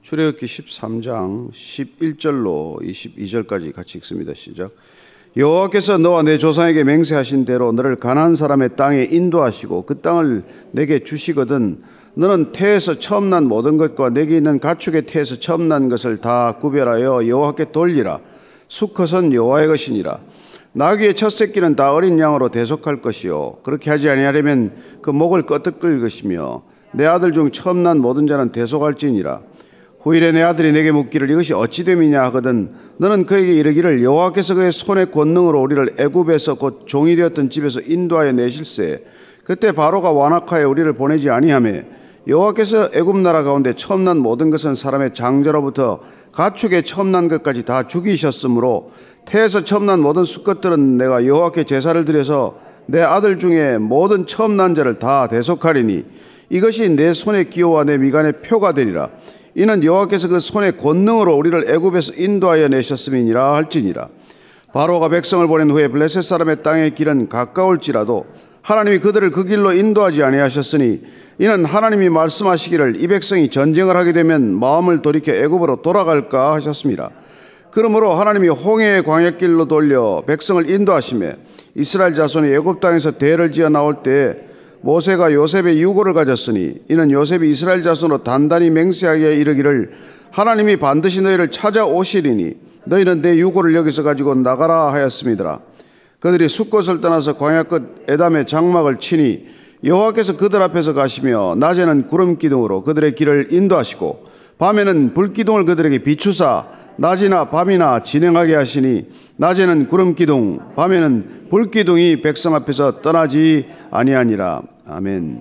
출애굽기 13장 11절로 22절까지 같이 읽습니다. 시작. 여호와께서 너와 내 조상에게 맹세하신 대로 너를 가나안 사람의 땅에 인도하시고 그 땅을 내게 주시거든 너는 태에서 처음 난 모든 것과 내게 있는 가축의 태에서 처음 난 것을 다 구별하여 여호와께 돌리라. 수컷은 여호와의 것이니라. 나귀의 첫 새끼는 다 어린 양으로 대속할 것이요 그렇게 하지 아니하려면 그 목을 끄떡 것이며 내 아들 중 처음 난 모든 자는 대속할지니라. 후일에 내 아들이 내게 묻기를 이것이 어찌 됨이냐 하거든 너는 그에게 이르기를 여호와께서 그의 손의 권능으로 우리를 애굽에서 곧 종이 되었던 집에서 인도하여 내실세 그때 바로가 완악하여 우리를 보내지 아니하매 여호와께서 애굽 나라 가운데 처음 난 모든 것은 사람의 장자로부터 가축의 처음 난 것까지 다 죽이셨으므로 태에서 처음 난 모든 수컷들은 내가 여호와께 제사를 드려서 내 아들 중에 모든 처음 난 자를 다 대속하리니 이것이 내 손의 기호와 내 미간의 표가 되리라. 이는 여호와께서 그 손의 권능으로 우리를 애굽에서 인도하여 내셨음이니라 할지니라. 바로가 백성을 보낸 후에 블레셋 사람의 땅의 길은 가까울지라도 하나님이 그들을 그 길로 인도하지 아니하셨으니 이는 하나님이 말씀하시기를 이 백성이 전쟁을 하게 되면 마음을 돌이켜 애굽으로 돌아갈까 하셨습니다. 그러므로 하나님이 홍해의 광야길로 돌려 백성을 인도하시매 이스라엘 자손이 애굽 땅에서 대를 지어 나올 때에 모세가 요셉의 유고를 가졌으니 이는 요셉이 이스라엘 자손으로 단단히 맹세하게 이르기를 하나님이 반드시 너희를 찾아오시리니 너희는 내 유고를 여기서 가지고 나가라 하였음이더라. 그들이 숫곳을 떠나서 광야 끝 에담의 장막을 치니 여호와께서 그들 앞에서 가시며 낮에는 구름 기둥으로 그들의 길을 인도하시고 밤에는 불 기둥을 그들에게 비추사 낮이나 밤이나 진행하게 하시니 낮에는 구름 기둥 밤에는 불 기둥이 백성 앞에서 떠나지 아니하니라. 아멘.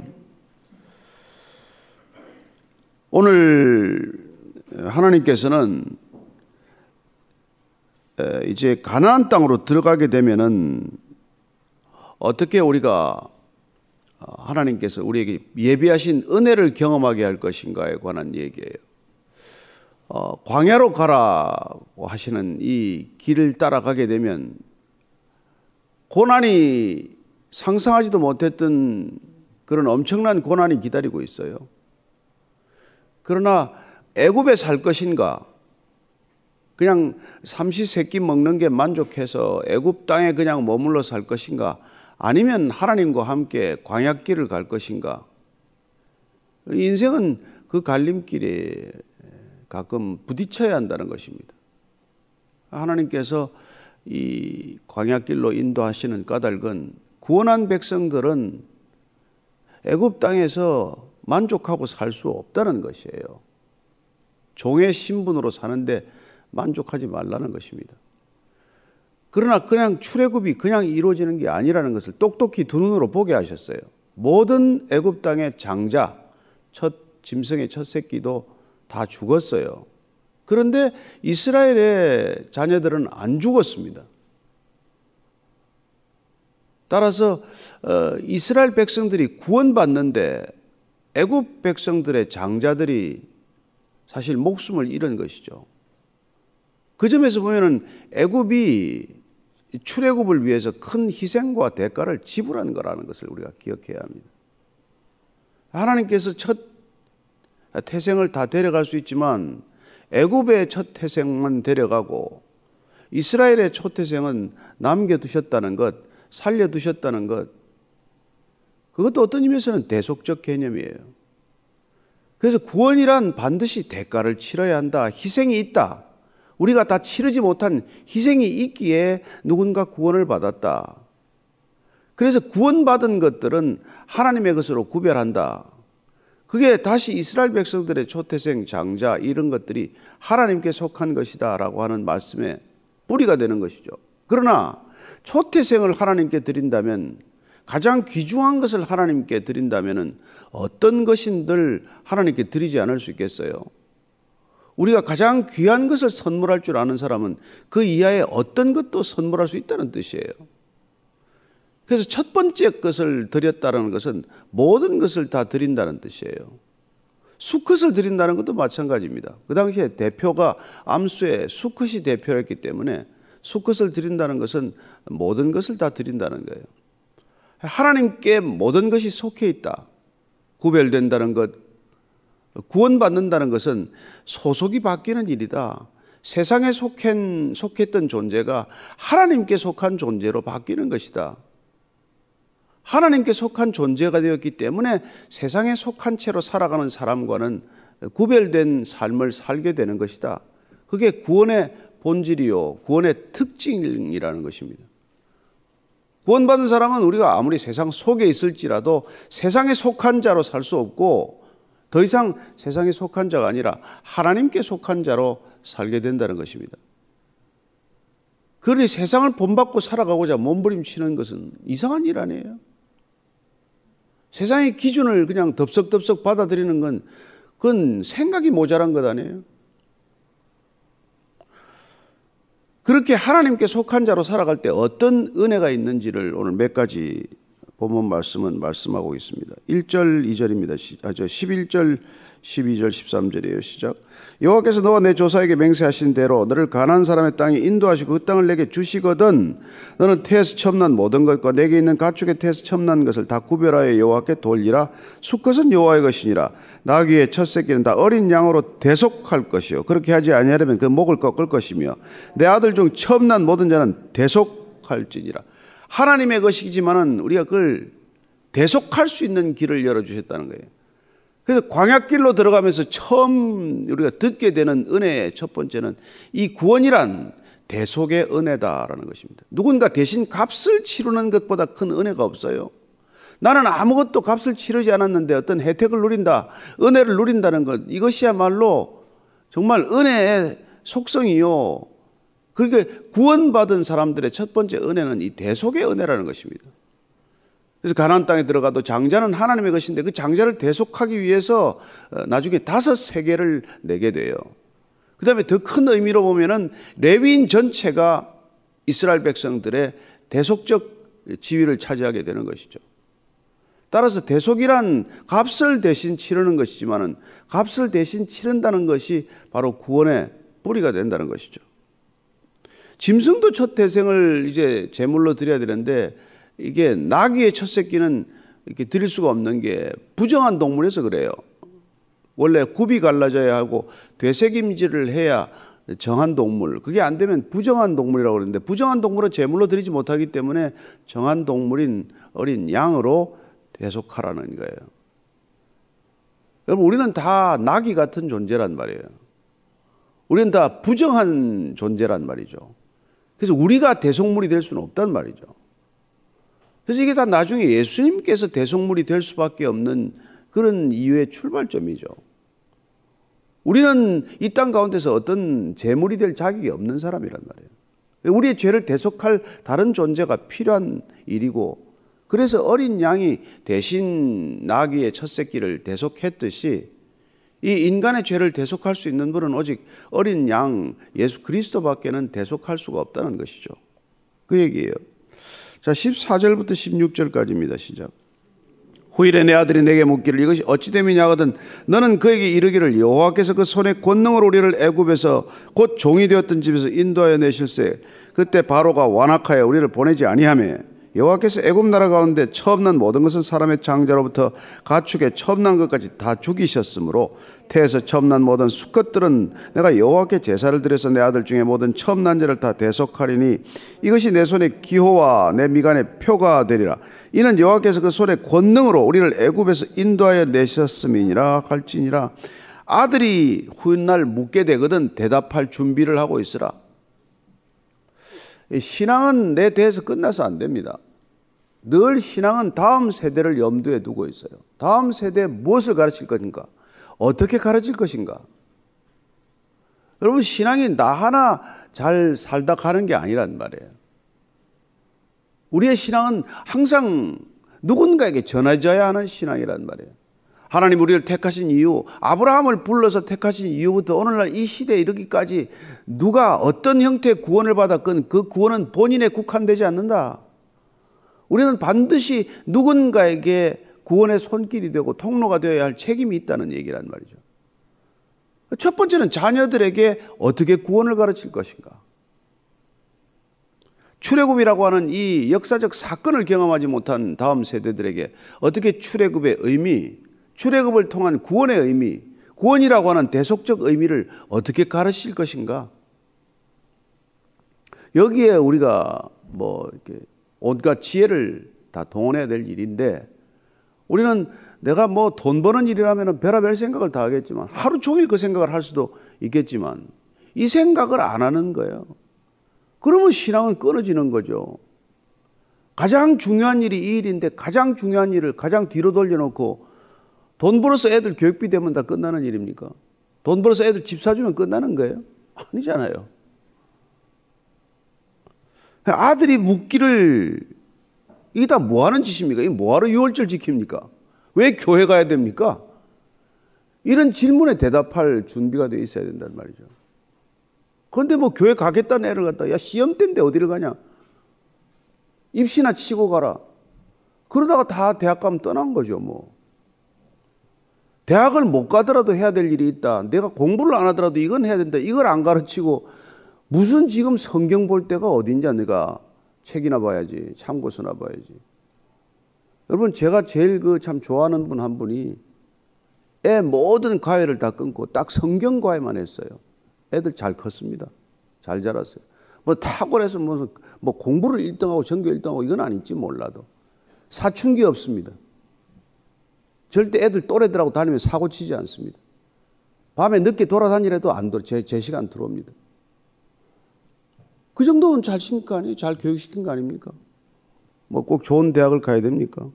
오늘 하나님께서는 이제 가나안 땅으로 들어가게 되면은 어떻게 우리가 하나님께서 우리에게 예비하신 은혜를 경험하게 할 것인가에 관한 얘기예요. 광야로 가라고 하시는 이 길을 따라가게 되면 고난이 상상하지도 못했던 그런 엄청난 고난이 기다리고 있어요. 그러나 애굽에 살 것인가? 그냥 삼시세끼 먹는 게 만족해서 애굽 땅에 그냥 머물러 살 것인가? 아니면 하나님과 함께 광야길을 갈 것인가? 인생은 그 갈림길에 가끔 부딪혀야 한다는 것입니다. 하나님께서 이 광야길로 인도하시는 까닭은 구원한 백성들은 애굽 땅에서 만족하고 살 수 없다는 것이에요. 종의 신분으로 사는데 만족하지 말라는 것입니다. 그러나 그냥 출애굽이 그냥 이루어지는 게 아니라는 것을 똑똑히 두 눈으로 보게 하셨어요. 모든 애굽 땅의 장자, 첫 짐승의 첫 새끼도 다 죽었어요. 그런데 이스라엘의 자녀들은 안 죽었습니다. 따라서 이스라엘 백성들이 구원받는데 애굽 백성들의 장자들이 사실 목숨을 잃은 것이죠. 그 점에서 보면은 애굽이 출애굽을 위해서 큰 희생과 대가를 지불한 거라는 것을 우리가 기억해야 합니다. 하나님께서 첫 태생을 다 데려갈 수 있지만 애굽의 첫 태생만 데려가고 이스라엘의 첫 태생은 남겨두셨다는 것, 살려두셨다는 것, 그것도 어떤 의미에서는 대속적 개념이에요. 그래서 구원이란 반드시 대가를 치러야 한다. 희생이 있다. 우리가 다 치르지 못한 희생이 있기에 누군가 구원을 받았다. 그래서 구원받은 것들은 하나님의 것으로 구별한다. 그게 다시 이스라엘 백성들의 초태생, 장자 이런 것들이 하나님께 속한 것이다 라고 하는 말씀의 뿌리가 되는 것이죠. 그러나 초태생을 하나님께 드린다면, 가장 귀중한 것을 하나님께 드린다면 어떤 것인들 하나님께 드리지 않을 수 있겠어요? 우리가 가장 귀한 것을 선물할 줄 아는 사람은 그 이하의 어떤 것도 선물할 수 있다는 뜻이에요. 그래서 첫 번째 것을 드렸다는 것은 모든 것을 다 드린다는 뜻이에요. 수컷을 드린다는 것도 마찬가지입니다. 그 당시에 대표가 암수의 수컷이 대표였기 때문에 수컷을 드린다는 것은 모든 것을 다 드린다는 거예요. 하나님께 모든 것이 속해 있다. 구별된다는 것, 구원받는다는 것은 소속이 바뀌는 일이다. 세상에 속했던 존재가 하나님께 속한 존재로 바뀌는 것이다. 하나님께 속한 존재가 되었기 때문에 세상에 속한 채로 살아가는 사람과는 구별된 삶을 살게 되는 것이다. 그게 구원의 본질이요, 구원의 특징이라는 것입니다. 구원받은 사람은 우리가 아무리 세상 속에 있을지라도 세상에 속한 자로 살 수 없고 더 이상 세상에 속한 자가 아니라 하나님께 속한 자로 살게 된다는 것입니다. 그러니 세상을 본받고 살아가고자 몸부림치는 것은 이상한 일 아니에요. 세상의 기준을 그냥 덥석덥석 받아들이는 건 그건 생각이 모자란 것 아니에요. 그렇게 하나님께 속한 자로 살아갈 때 어떤 은혜가 있는지를 오늘 몇 가지 본문 말씀은 말씀하고 있습니다. 1절 2절입니다. 11절 12절 13절이에요. 시작. 여호와께서 너와 내 조사에게 맹세하신 대로 너를 가나안 사람의 땅에 인도하시고 그 땅을 내게 주시거든 너는 태에서 첨난 모든 것과 내게 있는 가축의 태에서 첨난 것을 다 구별하여 여호와께 돌리라. 수컷은 여호와의 것이니라. 나귀의 첫 새끼는 다 어린 양으로 대속할 것이요 그렇게 하지 아니하려면 그 목을 꺾을 것이며 내 아들 중 첨난 모든 자는 대속할지니라. 하나님의 것이지만은 우리가 그걸 대속할 수 있는 길을 열어주셨다는 거예요. 그래서 광야길로 들어가면서 처음 우리가 듣게 되는 은혜의 첫 번째는 이 구원이란 대속의 은혜다라는 것입니다. 누군가 대신 값을 치르는 것보다 큰 은혜가 없어요. 나는 아무것도 값을 치르지 않았는데 어떤 혜택을 누린다, 은혜를 누린다는 것, 이것이야말로 정말 은혜의 속성이요. 그렇게 구원받은 사람들의 첫 번째 은혜는 이 대속의 은혜라는 것입니다. 그래서 가나안 땅에 들어가도 장자는 하나님의 것인데 그 장자를 대속하기 위해서 나중에 5세계를 내게 돼요. 그 다음에 더 큰 의미로 보면은 레위인 전체가 이스라엘 백성들의 대속적 지위를 차지하게 되는 것이죠. 따라서 대속이란 값을 대신 치르는 것이지만은 값을 대신 치른다는 것이 바로 구원의 뿌리가 된다는 것이죠. 짐승도 첫 태생을 이제 제물로 드려야 되는데 이게 나귀의 첫 새끼는 이렇게 드릴 수가 없는 게 부정한 동물에서 그래요. 원래 굽이 갈라져야 하고 되새김질을 해야 정한 동물, 그게 안 되면 부정한 동물이라고 그러는데 부정한 동물은 제물로 드리지 못하기 때문에 정한 동물인 어린 양으로 대속하라는 거예요. 여러분, 우리는 다 나귀 같은 존재란 말이에요. 우리는 다 부정한 존재란 말이죠. 그래서 우리가 대속물이 될 수는 없단 말이죠. 그래서 이게 다 나중에 예수님께서 대속물이 될 수밖에 없는 그런 이유의 출발점이죠. 우리는 이 땅 가운데서 어떤 제물이 될 자격이 없는 사람이란 말이에요. 우리의 죄를 대속할 다른 존재가 필요한 일이고, 그래서 어린 양이 대신 나귀의 첫 새끼를 대속했듯이 이 인간의 죄를 대속할 수 있는 분은 오직 어린 양 예수 그리스도밖에는 대속할 수가 없다는 것이죠. 그 얘기예요. 자, 14절부터 16절까지입니다. 시작. 후일에 내 아들이 내게 묻기를 이것이 어찌 됨이냐 하거든 너는 그에게 이르기를 여호와께서 그 손의 권능으로 우리를 애굽에서 곧 종이 되었던 집에서 인도하여 내실세 그때 바로가 완악하여 우리를 보내지 아니하며 여호와께서 애굽 나라 가운데 처음 난 모든 것은 사람의 장자로부터 가축의 처음 난 것까지 다 죽이셨으므로 태에서 처음 난 모든 수컷들은 내가 여호와께 제사를 드려서 내 아들 중에 모든 처음 난 자를 다 대속하리니 이것이 내 손의 기호와 내 미간의 표가 되리라. 이는 여호와께서 그 손의 권능으로 우리를 애굽에서 인도하여 내셨음이니라 할지니라. 아들이 훗날 묻게 되거든 대답할 준비를 하고 있으라. 신앙은 내 대에서 끝나서 안 됩니다. 늘 신앙은 다음 세대를 염두에 두고 있어요. 다음 세대에 무엇을 가르칠 것인가? 어떻게 가르칠 것인가? 여러분, 신앙이 나 하나 잘 살다 가는 게 아니란 말이에요. 우리의 신앙은 항상 누군가에게 전해져야 하는 신앙이란 말이에요. 하나님 우리를 택하신 이유, 아브라함을 불러서 택하신 이유부터 오늘날 이 시대에 이르기까지 누가 어떤 형태의 구원을 받았건 그 구원은 본인에 국한되지 않는다. 우리는 반드시 누군가에게 구원의 손길이 되고 통로가 되어야 할 책임이 있다는 얘기란 말이죠. 첫 번째는 자녀들에게 어떻게 구원을 가르칠 것인가. 출애굽이라고 하는 이 역사적 사건을 경험하지 못한 다음 세대들에게 어떻게 출애굽의 의미, 출애굽을 통한 구원의 의미, 구원이라고 하는 대속적 의미를 어떻게 가르칠 것인가? 여기에 우리가 뭐 이렇게 온갖 지혜를 다 동원해야 될 일인데, 우리는 내가 뭐 돈 버는 일이라면 별의별 생각을 다 하겠지만, 하루 종일 그 생각을 할 수도 있겠지만, 이 생각을 안 하는 거예요. 그러면 신앙은 끊어지는 거죠. 가장 중요한 일이 이 일인데, 가장 중요한 일을 가장 뒤로 돌려놓고 돈 벌어서 애들 교육비 되면 다 끝나는 일입니까? 돈 벌어서 애들 집 사주면 끝나는 거예요? 아니잖아요. 아들이 묻기를, 이게 다 뭐 하는 짓입니까? 이게 뭐하러 유월절 지킵니까? 왜 교회 가야 됩니까? 이런 질문에 대답할 준비가 되어 있어야 된단 말이죠. 그런데 뭐 교회 가겠다는 애를 갖다, 야, 시험 때인데 어디를 가냐? 입시나 치고 가라. 그러다가 다 대학 가면 떠난 거죠, 뭐. 대학을 못 가더라도 해야 될 일이 있다. 내가 공부를 안 하더라도 이건 해야 된다. 이걸 안 가르치고 무슨 지금 성경 볼 때가 어딨냐, 내가 책이나 봐야지, 참고서나 봐야지. 여러분, 제가 제일 참 좋아하는 분 한 분이 애 모든 과외를 다 끊고 딱 성경 과외만 했어요. 애들 잘 컸습니다. 잘 자랐어요. 뭐 탁월해서 무슨 뭐 공부를 1등하고 전교 1등하고 이건 아닐지 몰라도 사춘기 없습니다. 절대 애들 또래들하고 다니면 사고 치지 않습니다. 밤에 늦게 돌아다니래도 안 돌아. 제 시간 들어옵니다. 그 정도면 잘 시킨 거 아니에요? 잘 교육시킨 거 아닙니까? 뭐 꼭 좋은 대학을 가야 됩니까?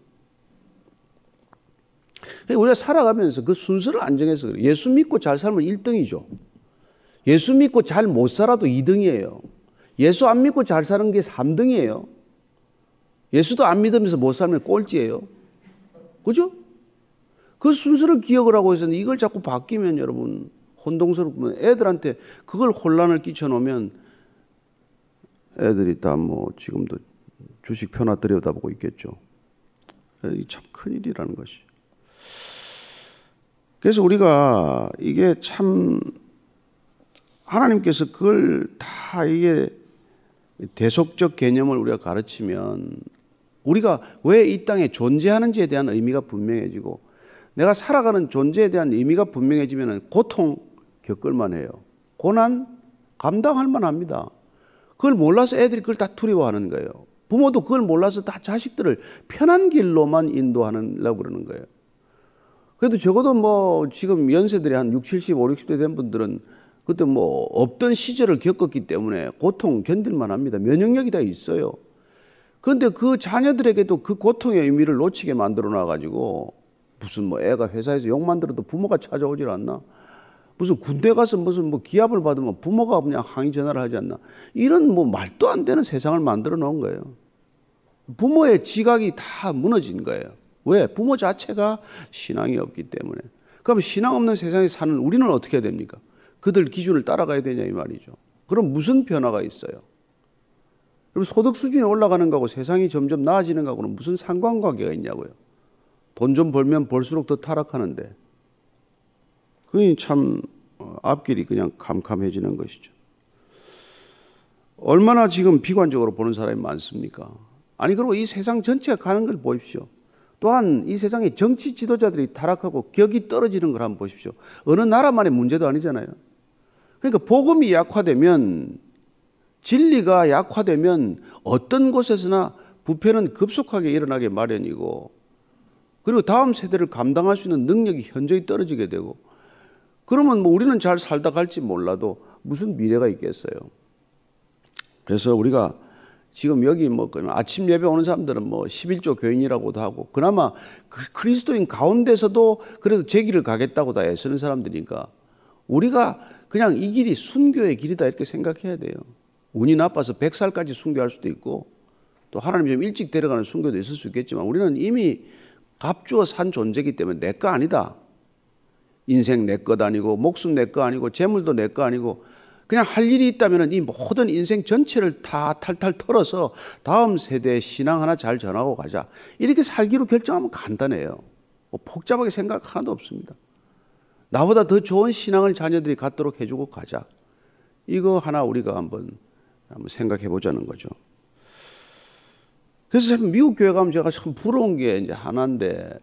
우리가 살아가면서 그 순서를 안 정해서 그래요. 예수 믿고 잘 살면 1등이죠. 예수 믿고 잘 못 살아도 2등이에요. 예수 안 믿고 잘 사는 게 3등이에요. 예수도 안 믿으면서 못 살면 꼴찌예요. 그죠? 그 순서를 기억을 하고 있었는데 이걸 자꾸 바뀌면 여러분 혼동스럽고, 애들한테 그걸 혼란을 끼쳐놓으면 애들이 다 뭐 지금도 주식 표나 들여다보고 있겠죠. 참 큰일이라는 것이. 그래서 우리가 이게 참 하나님께서 그걸 다 이게 대속적 개념을 우리가 가르치면 우리가 왜 이 땅에 존재하는지에 대한 의미가 분명해지고, 내가 살아가는 존재에 대한 의미가 분명해지면 고통 겪을만 해요. 고난 감당할 만합니다. 그걸 몰라서 애들이 그걸 다 두려워하는 거예요. 부모도 그걸 몰라서 다 자식들을 편한 길로만 인도하려고 그러는 거예요. 그래도 적어도 뭐 지금 연세들이 한 60, 70, 50, 60대 된 분들은 그때 뭐 없던 시절을 겪었기 때문에 고통 견딜만 합니다. 면역력이 다 있어요. 그런데 그 자녀들에게도 그 고통의 의미를 놓치게 만들어 놔가지고, 무슨 뭐 애가 회사에서 욕만 들어도 부모가 찾아오질 않나? 무슨 군대 가서 무슨 뭐 기합을 받으면 부모가 그냥 항의 전화를 하지 않나? 이런 뭐 말도 안 되는 세상을 만들어 놓은 거예요. 부모의 지각이 다 무너진 거예요. 왜? 부모 자체가 신앙이 없기 때문에. 그럼 신앙 없는 세상에 사는 우리는 어떻게 해야 됩니까? 그들 기준을 따라가야 되냐 이 말이죠. 그럼 무슨 변화가 있어요? 그럼 소득 수준이 올라가는 거하고 세상이 점점 나아지는 거하고는 무슨 상관관계가 있냐고요. 돈 좀 벌면 벌수록 더 타락하는데, 그게 참 앞길이 그냥 캄캄해지는 것이죠. 얼마나 지금 비관적으로 보는 사람이 많습니까? 아니, 그리고 이 세상 전체가 가는 걸 보십시오. 또한 이 세상의 정치 지도자들이 타락하고 격이 떨어지는 걸 한번 보십시오. 어느 나라만의 문제도 아니잖아요. 그러니까 복음이 약화되면, 진리가 약화되면 어떤 곳에서나 부패는 급속하게 일어나게 마련이고, 그리고 다음 세대를 감당할 수 있는 능력이 현저히 떨어지게 되고, 그러면 뭐 우리는 잘 살다 갈지 몰라도 무슨 미래가 있겠어요. 그래서 우리가 지금 여기 뭐 아침 예배 오는 사람들은 뭐 11조 교인이라고도 하고, 그나마 그리스도인 가운데서도 그래도 제 길을 가겠다고 다 애쓰는 사람들이니까 우리가 그냥 이 길이 순교의 길이다 이렇게 생각해야 돼요. 운이 나빠서 100살까지 순교할 수도 있고, 또 하나님 좀 일찍 데려가는 순교도 있을 수 있겠지만, 우리는 이미 값주어 산 존재이기 때문에 내 거 아니다. 인생 내 것 아니고, 목숨 내 거 아니고, 재물도 내 거 아니고, 그냥 할 일이 있다면 이 모든 인생 전체를 다 탈탈 털어서 다음 세대에 신앙 하나 잘 전하고 가자. 이렇게 살기로 결정하면 간단해요. 뭐 복잡하게 생각 하나도 없습니다. 나보다 더 좋은 신앙을 자녀들이 갖도록 해주고 가자. 이거 하나 우리가 한번 생각해 보자는 거죠. 그래서 참 미국 교회 가면 제가 참 부러운 게 이제 하나인데,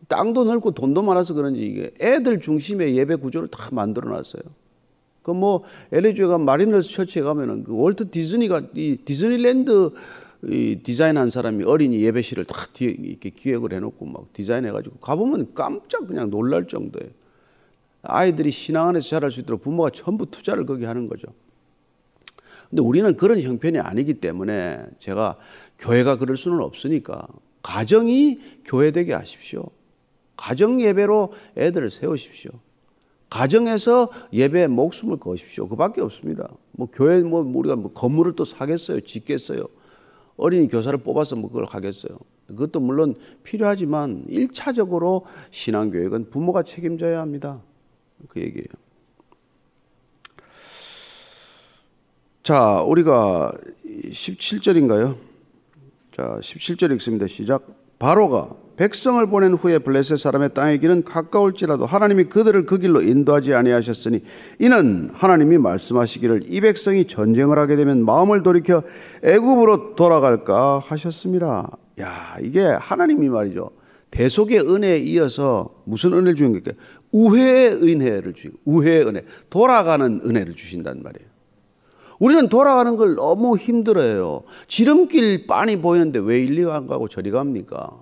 땅도 넓고 돈도 많아서 그런지 이게 애들 중심의 예배 구조를 다 만들어 놨어요. 그 뭐 LA 가 마리너스 처치에 가면은 그 월트 디즈니가 이 디즈니랜드 이 디자인한 사람이 어린이 예배실을 다 뒤에 이렇게 기획을 해놓고 막 디자인해가지고 가보면 깜짝 그냥 놀랄 정도예요. 아이들이 신앙 안에서 자랄 수 있도록 부모가 전부 투자를 거기 하는 거죠. 근데 우리는 그런 형편이 아니기 때문에 제가 교회가 그럴 수는 없으니까 가정이 교회되게 하십시오. 가정 예배로 애들을 세우십시오. 가정에서 예배에 목숨을 거십시오. 그밖에 없습니다. 뭐 교회 뭐 우리가 뭐 건물을 또 사겠어요, 짓겠어요. 어린이 교사를 뽑아서 뭐 그걸 하겠어요. 그것도 물론 필요하지만 1차적으로 신앙교육은 부모가 책임져야 합니다. 그 얘기예요. 자, 우리가 17절인가요? 자, 17절 읽습니다. 시작. 바로가 백성을 보낸 후에 블레셋 사람의 땅의 길은 가까울지라도 하나님이 그들을 그 길로 인도하지 아니하셨으니 이는 하나님이 말씀하시기를 이 백성이 전쟁을 하게 되면 마음을 돌이켜 애굽으로 돌아갈까 하셨습니다. 야, 이게 하나님이 말이죠. 대속의 은혜에 이어서 무슨 은혜를 주는 겁니까? 우회의 은혜를 주시고, 우회의 은혜, 돌아가는 은혜를 주신단 말이에요. 우리는 돌아가는 걸 너무 힘들어요. 지름길 빤히 보이는데 왜 이리 안 가고 저리 갑니까?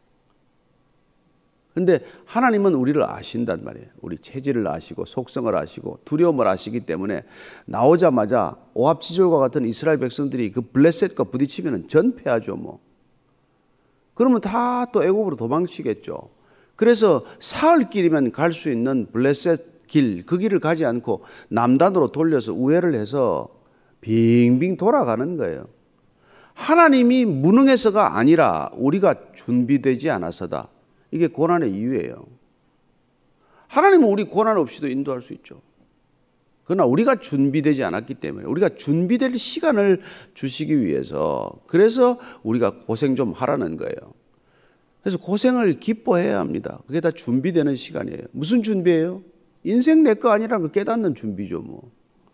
근데 하나님은 우리를 아신단 말이에요. 우리 체질을 아시고 속성을 아시고 두려움을 아시기 때문에 나오자마자 오합지졸과 같은 이스라엘 백성들이 그 블레셋과 부딪히면 전패하죠. 뭐. 그러면 다 또 애굽으로 도망치겠죠. 그래서 사흘 길이면 갈 수 있는 블레셋 길, 그 길을 가지 않고 남단으로 돌려서 우회를 해서 빙빙 돌아가는 거예요. 하나님이 무능해서가 아니라 우리가 준비되지 않아서다. 이게 고난의 이유예요. 하나님은 우리 고난 없이도 인도할 수 있죠. 그러나 우리가 준비되지 않았기 때문에 우리가 준비될 시간을 주시기 위해서 그래서 우리가 고생 좀 하라는 거예요. 그래서 고생을 기뻐해야 합니다. 그게 다 준비되는 시간이에요. 무슨 준비예요? 인생 내 거 아니라는 걸 깨닫는 준비죠. 뭐.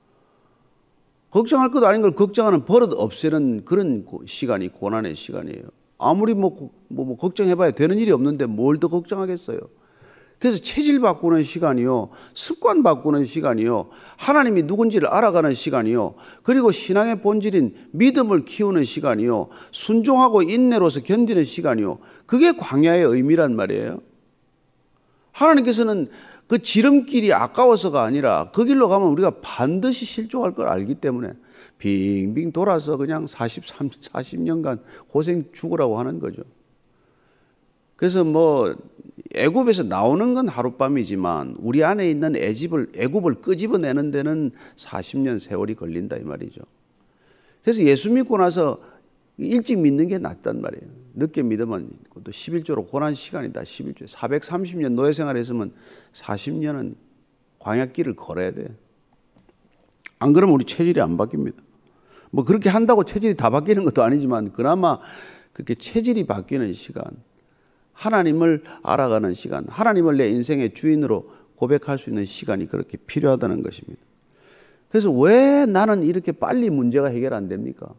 걱정할 것도 아닌 걸 걱정하는 버릇 없애는 그런 시간이 고난의 시간이에요. 아무리 뭐 걱정해봐야 되는 일이 없는데 뭘 더 걱정하겠어요. 그래서 체질 바꾸는 시간이요, 습관 바꾸는 시간이요, 하나님이 누군지를 알아가는 시간이요, 그리고 신앙의 본질인 믿음을 키우는 시간이요, 순종하고 인내로서 견디는 시간이요. 그게 광야의 의미란 말이에요. 하나님께서는 그 지름길이 아까워서가 아니라 그 길로 가면 우리가 반드시 실족할 걸 알기 때문에 빙빙 돌아서 그냥 40년간 고생 죽으라고 하는 거죠. 그래서 뭐 애굽에서 나오는 건 하룻밤이지만 우리 안에 있는 애굽을 끄집어내는 데는 40년 세월이 걸린다 이 말이죠. 그래서 예수 믿고 나서 일찍 믿는 게 낫단 말이에요. 늦게 믿으면 또 11조로 고난 시간이다. 11조 430년 노예 생활했으면 40년은 광야길을 걸어야 돼. 안 그러면 우리 체질이 안 바뀝니다. 뭐 그렇게 한다고 체질이 다 바뀌는 것도 아니지만 그나마 그렇게 체질이 바뀌는 시간, 하나님을 알아가는 시간, 하나님을 내 인생의 주인으로 고백할 수 있는 시간이 그렇게 필요하다는 것입니다. 그래서 왜 나는 이렇게 빨리 문제가 해결 안 됩니까?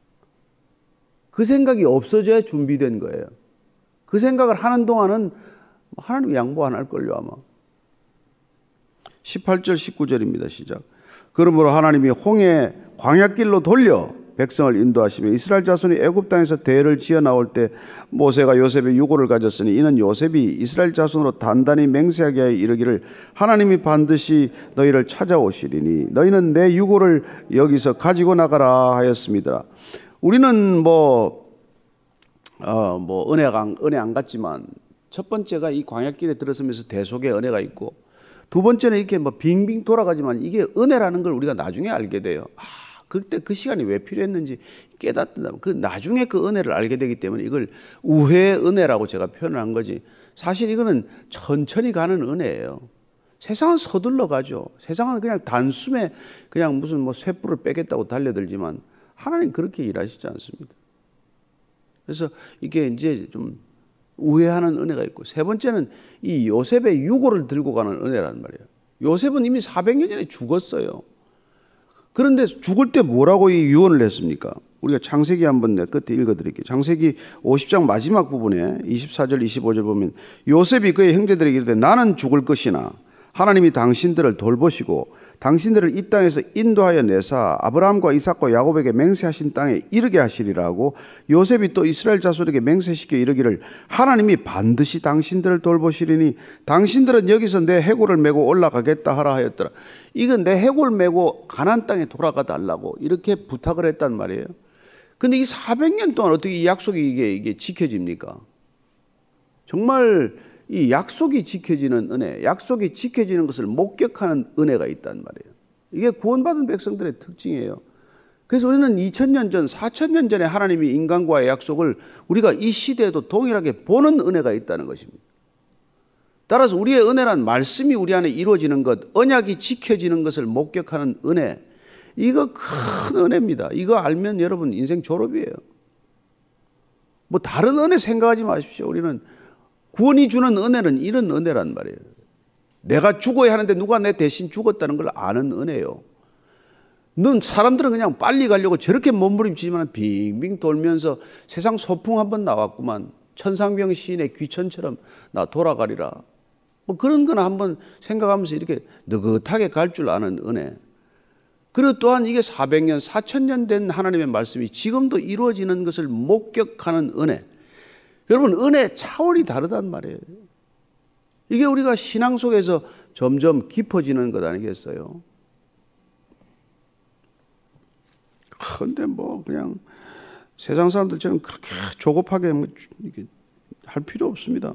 그 생각이 없어져야 준비된 거예요. 그 생각을 하는 동안은 하나님 양보 안 할걸요 아마. 18절 19절입니다. 시작. 그러므로 하나님이 홍해 광야길로 돌려 백성을 인도하시며 이스라엘 자손이 애굽 땅에서 대를 지어 나올 때 모세가 요셉의 유고를 가졌으니 이는 요셉이 이스라엘 자손으로 단단히 맹세하게 하여 이르기를 하나님이 반드시 너희를 찾아오시리니 너희는 내 유고를 여기서 가지고 나가라 하였습니다. 우리는 은혜 안 갖지만 첫 번째가 이 광야길에 들어서면서 대속의 은혜가 있고 두 번째는 이렇게 빙빙 돌아가지만 이게 은혜라는 걸 우리가 나중에 알게 돼요. 그때 그 시간이 왜 필요했는지 깨닫는다. 그 나중에 그 은혜를 알게 되기 때문에 이걸 우회의 은혜라고 제가 표현을 한 거지. 사실 이거는 천천히 가는 은혜예요. 세상은 서둘러 가죠. 세상은 그냥 단숨에 그냥 무슨 쇠뿔을 빼겠다고 달려들지만 하나님 그렇게 일하시지 않습니다. 그래서 이게 이제 좀 우회하는 은혜가 있고 세 번째는 이 요셉의 유고를 들고 가는 은혜란 말이에요. 요셉은 이미 400년 전에 죽었어요. 그런데 죽을 때 뭐라고 이 유언을 했습니까? 우리가 창세기 한번 끝에 읽어드릴게요. 창세기 50장 마지막 부분에 24절 25절 보면 요셉이 그의 형제들에게 이르되 나는 죽을 것이나 하나님이 당신들을 돌보시고 당신들을 이 땅에서 인도하여 내사 아브라함과 이삭과 야곱에게 맹세하신 땅에 이르게 하시리라 하고 요셉이 또 이스라엘 자손에게 맹세시켜 이르기를 하나님이 반드시 당신들을 돌보시리니 당신들은 여기서 내 해골을 메고 올라가겠다 하라 하였더라. 이건 내 해골 메고 가나안 땅에 돌아가 달라고 이렇게 부탁을 했단 말이에요. 근데 이 400년 동안 어떻게 이 약속이 이게 지켜집니까? 정말 이 약속이 지켜지는 은혜, 약속이 지켜지는 것을 목격하는 은혜가 있단 말이에요. 이게 구원받은 백성들의 특징이에요. 그래서 우리는 2000년 전, 4000년 전에 하나님이 인간과의 약속을 우리가 이 시대에도 동일하게 보는 은혜가 있다는 것입니다. 따라서 우리의 은혜란 말씀이 우리 안에 이루어지는 것, 언약이 지켜지는 것을 목격하는 은혜, 이거 큰 은혜입니다. 이거 알면 여러분 인생 졸업이에요. 뭐 다른 은혜 생각하지 마십시오. 우리는 구원이 주는 은혜는 이런 은혜란 말이에요. 내가 죽어야 하는데 누가 내 대신 죽었다는 걸 아는 은혜요. 사람들은 그냥 빨리 가려고 저렇게 몸부림치지만 빙빙 돌면서 세상 소풍 한번 나왔구만. 천상병 시인의 귀천처럼 나 돌아가리라. 뭐 그런 거나 한번 생각하면서 이렇게 느긋하게 갈 줄 아는 은혜. 그리고 또한 이게 400년, 4000년 된 하나님의 말씀이 지금도 이루어지는 것을 목격하는 은혜. 여러분 은혜 차원이 다르단 말이에요. 이게 우리가 신앙 속에서 점점 깊어지는 것 아니겠어요? 그런데 뭐 그냥 세상 사람들처럼 그렇게 조급하게 할 필요 없습니다.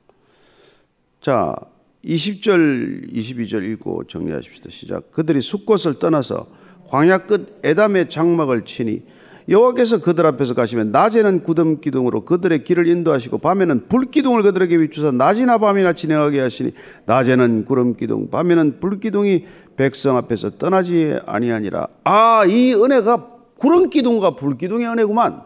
자, 20절, 22절 읽고 정리하십시다. 시작. 그들이 숫곳을 떠나서 광야 끝 에담의 장막을 치니 여호와께서 그들 앞에서 가시면 낮에는 구름 기둥으로 그들의 길을 인도하시고 밤에는 불 기둥을 그들에게 비추사 낮이나 밤이나 진행하게 하시니 낮에는 구름 기둥 밤에는 불 기둥이 백성 앞에서 떠나지 아니하니라. 아, 이 은혜가 구름 기둥과 불 기둥의 은혜구만.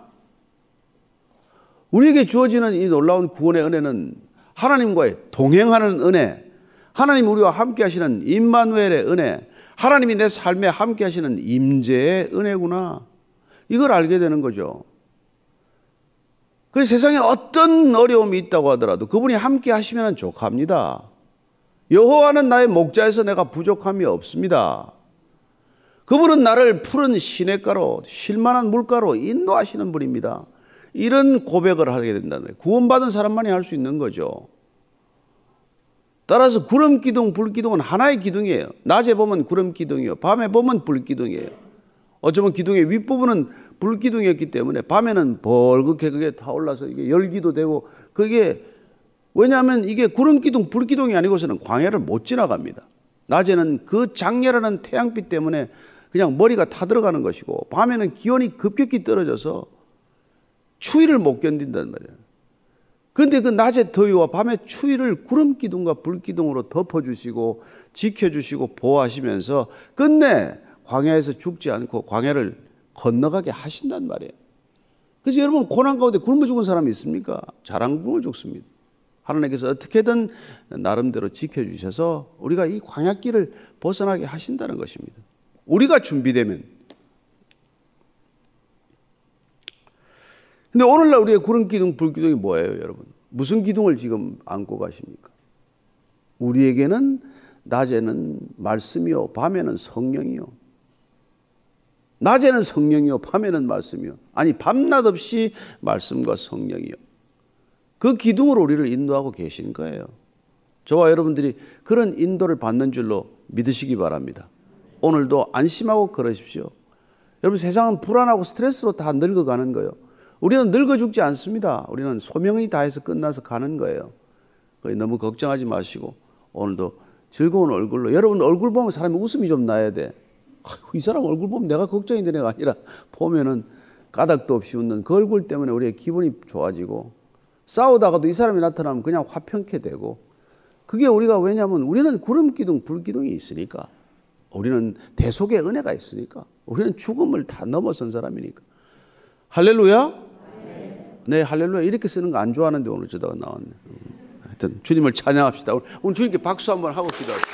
우리에게 주어지는 이 놀라운 구원의 은혜는 하나님과의 동행하는 은혜, 하나님 우리와 함께 하시는 임마누엘의 은혜, 하나님이 내 삶에 함께 하시는 임재의 은혜구나. 이걸 알게 되는 거죠. 그래서 세상에 어떤 어려움이 있다고 하더라도 그분이 함께 하시면 족합니다. 여호와는 나의 목자에서 내가 부족함이 없습니다. 그분은 나를 푸른 시냇가로 쉴만한 물가로 인도하시는 분입니다. 이런 고백을 하게 된다는 거예요. 구원받은 사람만이 할 수 있는 거죠. 따라서 구름 기둥, 불 기둥은 하나의 기둥이에요. 낮에 보면 구름 기둥이요, 밤에 보면 불 기둥이에요. 어쩌면 기둥의 윗부분은 불 기둥이었기 때문에 밤에는 벌겋게 그게 타올라서 이게 열기도 되고, 그게 왜냐하면 이게 구름 기둥, 불 기둥이 아니고서는 광야를 못 지나갑니다. 낮에는 그 장렬한 태양빛 때문에 그냥 머리가 타들어가는 것이고, 밤에는 기온이 급격히 떨어져서 추위를 못 견딘단 말이에요. 그런데 그 낮의 더위와 밤의 추위를 구름 기둥과 불 기둥으로 덮어주시고 지켜주시고 보호하시면서 끝내 광야에서 죽지 않고 광야를 건너가게 하신단 말이에요. 그래서 여러분, 고난 가운데 굶어 죽은 사람이 있습니까? 잘 안 굶어 죽습니다. 하나님께서 어떻게든 나름대로 지켜주셔서 우리가 이 광야길을 벗어나게 하신다는 것입니다. 우리가 준비되면. 근데 오늘날 우리의 구름 기둥, 불 기둥이 뭐예요, 여러분? 무슨 기둥을 지금 안고 가십니까? 우리에게는 낮에는 말씀이요, 밤에는 성령이요. 낮에는 성령이요, 밤에는 말씀이요. 아니, 밤낮 없이 말씀과 성령이요. 그 기둥으로 우리를 인도하고 계신 거예요. 저와 여러분들이 그런 인도를 받는 줄로 믿으시기 바랍니다. 오늘도 안심하고 걸으십시오. 여러분, 세상은 불안하고 스트레스로 다 늙어가는 거예요. 우리는 늙어 죽지 않습니다. 우리는 소명이 다해서 끝나서 가는 거예요. 너무 걱정하지 마시고 오늘도 즐거운 얼굴로, 여러분 얼굴 보면 사람이 웃음이 좀 나야 돼. 이 사람 얼굴 보면 내가 걱정이 되는 게 아니라 보면은 까닭도 없이 웃는 그 얼굴 때문에 우리의 기분이 좋아지고, 싸우다가도 이 사람이 나타나면 그냥 화평케 되고, 그게 우리가, 왜냐하면 우리는 구름 기둥, 불 기둥이 있으니까, 우리는 대속의 은혜가 있으니까, 우리는 죽음을 다 넘어선 사람이니까. 할렐루야? 네, 할렐루야. 이렇게 쓰는 거 안 좋아하는데 오늘 저다가 나왔네. 하여튼 주님을 찬양합시다. 오늘 주님께 박수 한번 하고 기도합시다.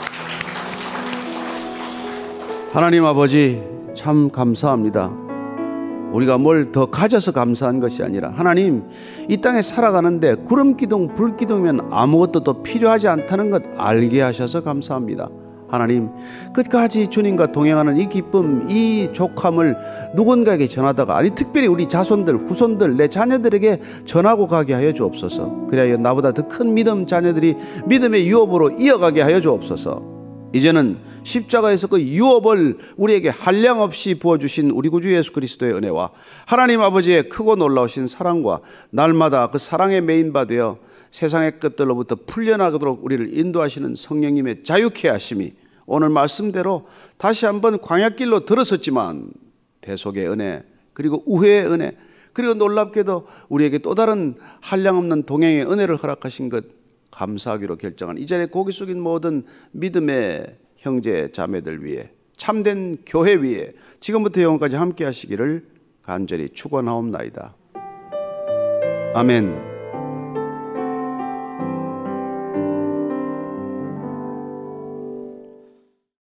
하나님 아버지, 참 감사합니다. 우리가 뭘 더 가져서 감사한 것이 아니라 하나님, 이 땅에 살아가는데 구름기둥 불기둥이면 아무것도 더 필요하지 않다는 것 알게 하셔서 감사합니다. 하나님, 끝까지 주님과 동행하는 이 기쁨, 이 족함을 누군가에게 전하다가, 아니 특별히 우리 자손들, 후손들, 내 자녀들에게 전하고 가게 하여 주옵소서. 그래야 나보다 더 큰 믿음 자녀들이 믿음의 유업으로 이어가게 하여 주옵소서. 이제는 십자가에서 그 유업을 우리에게 한량없이 부어주신 우리 구주 예수 그리스도의 은혜와 하나님 아버지의 크고 놀라우신 사랑과 날마다 그 사랑의 메인바 되어 세상의 끝들로부터 풀려나가도록 우리를 인도하시는 성령님의 자유케 하심이 오늘 말씀대로 다시 한번 광야길로 들어섰지만 대속의 은혜, 그리고 우회의 은혜, 그리고 놀랍게도 우리에게 또 다른 한량없는 동행의 은혜를 허락하신 것 감사하기로 결정한 이 자리에 고개 숙인 모든 믿음의 형제 자매들 위해, 참된 교회 위에 지금부터 영원까지 함께 하시기를 간절히 축원하옵나이다. 아멘.